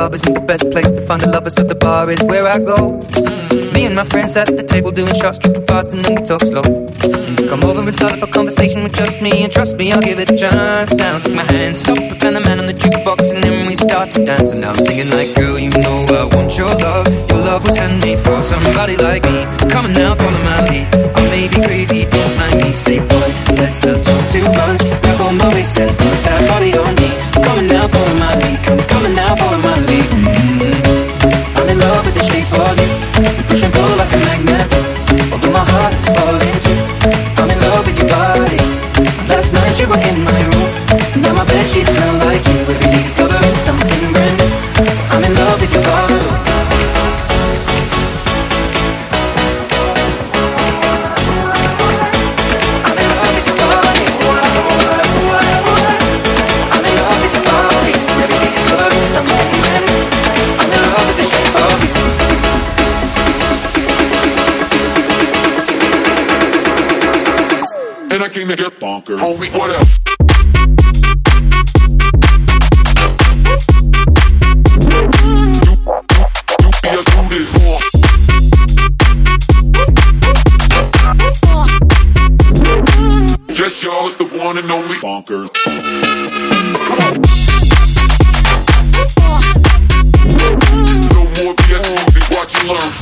club isn't the best place to find the lovers, so the bar is where I go. Me and my friends at the table doing shots, tripping fast, and then we talk slow. And you come over and start up a conversation with just me, and trust me, I'll give it a chance. Now take my hand, stop it, and the man on the jukebox, and then we start to dance. And now I'm singing like, girl, you know I want your love. Your love was handmade for somebody like me. Come on now, follow my lead. I may be crazy, don't mind me. Say, boy, let's not talk too much. Grab on my waist and put that body on me. Come on now, follow my lead. Come on now, follow my lead. I'm in love with the shape of you. You push and pull like a magnet. Although my heart is falling too. I'm in love with your body. Last night you were in my room. Now my bedsheets smell like you. Every day discovering something brand new. I'm in love with your body. And I came to get bonkers. Homie, what up? Yes, y'all, it's the one and only bonkers. No more BS music, watch and learn.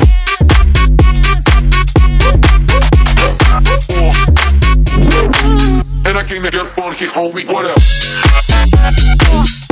And I came to get funky, homie, what up?